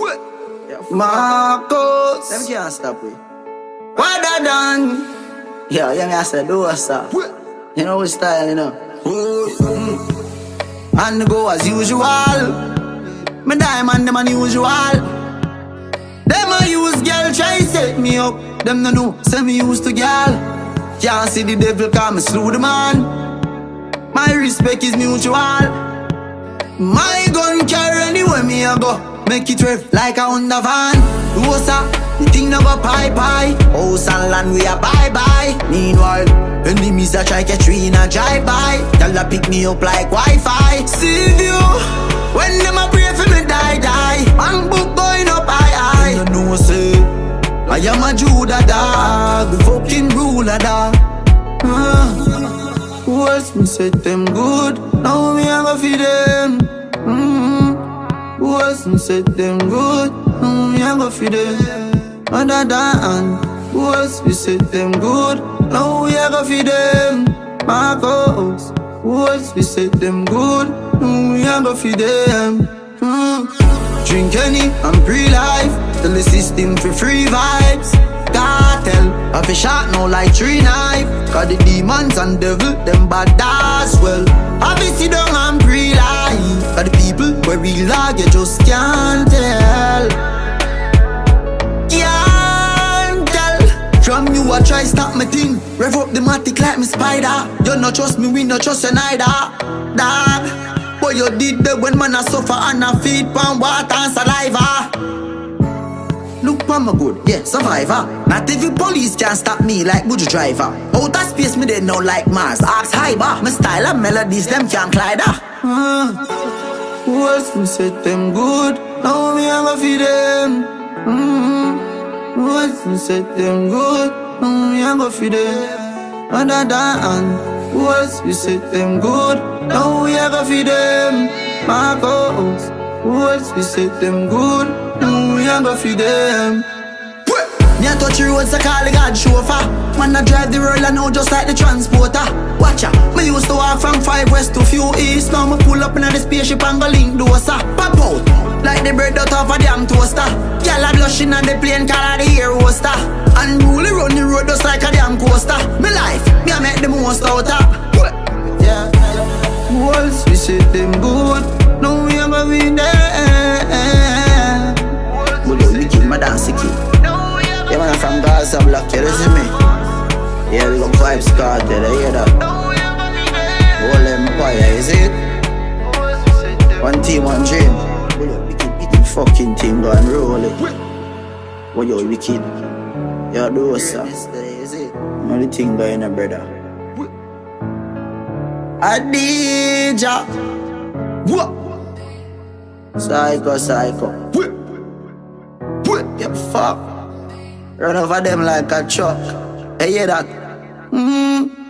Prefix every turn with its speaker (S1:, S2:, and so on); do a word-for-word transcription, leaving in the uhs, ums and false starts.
S1: Marcos,
S2: them can't stop we.
S1: what I done?
S2: Yeah, yeah, me I said do what's up. You know which style, you know.
S1: And go as usual. Me diamond them unusual. Them a use girl try set me up. Them no know, say me used to girl. Can't see the devil come me slew the man. My respect is mutual. My gun carry anywhere me a go. Make it rev like a Honda van. Rosa, the thing never pie pie. House and land we a bye bye. Meanwhile, enemies a try catch we in a drive by. Y'all a pick me up like Wi-Fi. See you when them a pray for me die die. Man book going up high high. You know say I am a Judah dog, the fucking ruler dog. uh, Who else me said them good? Now me a go feed them. mm-hmm. Who else me said them good? Now me a go feed them. Other than who else we said them good? Now we a go feed them. Marcos, who else we said them good? Now we a go feed them. mm. Drink any and pre-life. Tell the system for free vibes. Cartel, I fi shot now like three knife. Cause the demons and devil, them bad as well. I fi sit down and pre-life. Cause the people where we lag, you just can't tell. Can't tell. From you I try stop my thing. Rev up the matic like me spider. You no trust me, we no trust you neither. Dog, boy you did that when man a suffer and a feed pan water and saliva. Look for my good, yeah, survivor. Not every police can stop me like Buju driver. Outer space me they know like Mars, Ask Hyper. My style and melodies them can't collide. uh, Who else me said them good? Now me a go feed them. mm-hmm. Who else me said them good? Now me a go feed them. Other than who else we said them good? Now we a go feed them. Marcos, who else we said them good? Now we a go feed them. Me a touch the roads, I call the God chauffeur. Man I drive the world I know just like the transporter. Watch out, me used to walk from five west to few east. Now me pull up in the spaceship and go link dosa. Pop out, like the bread out of a damn toaster. Y'all a blushing on the plane, call her the air hoster. Unruly run the road just like a damn coaster. Me life, me a make the most out of. Yeah, who else we say them good? Now we a go be there.
S2: But you wicked, my dance kid. Yeah, man, I'm from Gaza Block, you listen me? Yeah, we got Vybz Kartel, you hear that? All Empire, is it? One team, one dream. But you wicked, wicked fucking team, go and roll it. What you wicked? You do sir.
S1: Is it?
S2: Know the thing going on, brother.
S1: Adija. What?
S2: Psycho, psycho.
S1: Get fucked.
S2: Run over them like a truck.
S1: Hey, hear that? Mm-hmm.